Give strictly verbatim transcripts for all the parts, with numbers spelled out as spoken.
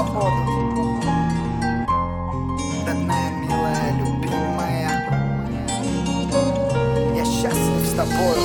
Родная, милая, любимая, я счастлив с тобой.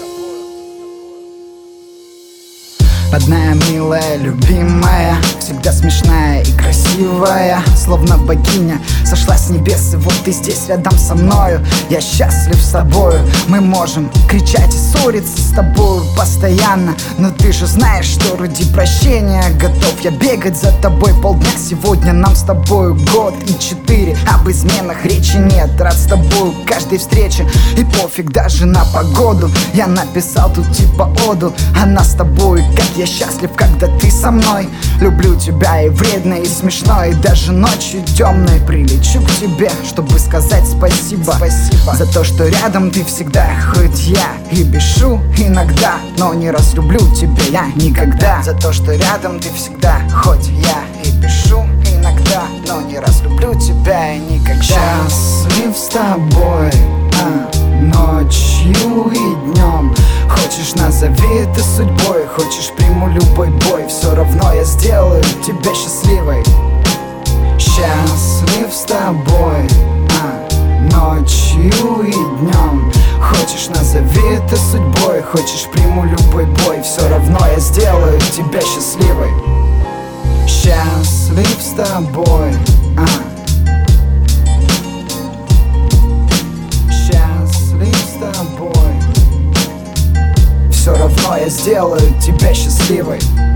Родная, милая, любимая, всегда смешная и красивая, словно богиня сошла с небес, и вот ты здесь рядом со мною. Я счастлив с тобою, мы можем кричать и ссориться с тобою постоянно, но ты же знаешь, что ради прощения готов я бегать за тобой полдня. Сегодня нам с тобою год и четыре, об изменах речи нет. Рад с тобою каждой встрече, и пофиг даже на погоду. Я написал тут типа оду, она с тобой, как я счастлив, когда ты со мной. Люблю тебя и вредно, и смешно, и даже ночью темной прилечу к тебе, чтобы сказать спасибо. Спасибо за то, что рядом ты всегда. Хоть я и бешу иногда, но не разлюблю тебя я никогда. За то, что рядом ты всегда. Хоть я и бешу иногда, но не разлюблю тебя я никогда. Счастлив с тобой, а, ночью и днем. Хочешь, назови это судьбой, хочешь, приму любой бой, все равно я сделаю тебя счастливой. Счастлив с тобой, а, ночью и днем. Хочешь, назови это судьбой, хочешь, приму любой бой, все равно я сделаю тебя счастливой. Счастлив с тобой, а. Счастлив с тобой, все равно я сделаю тебя счастливой.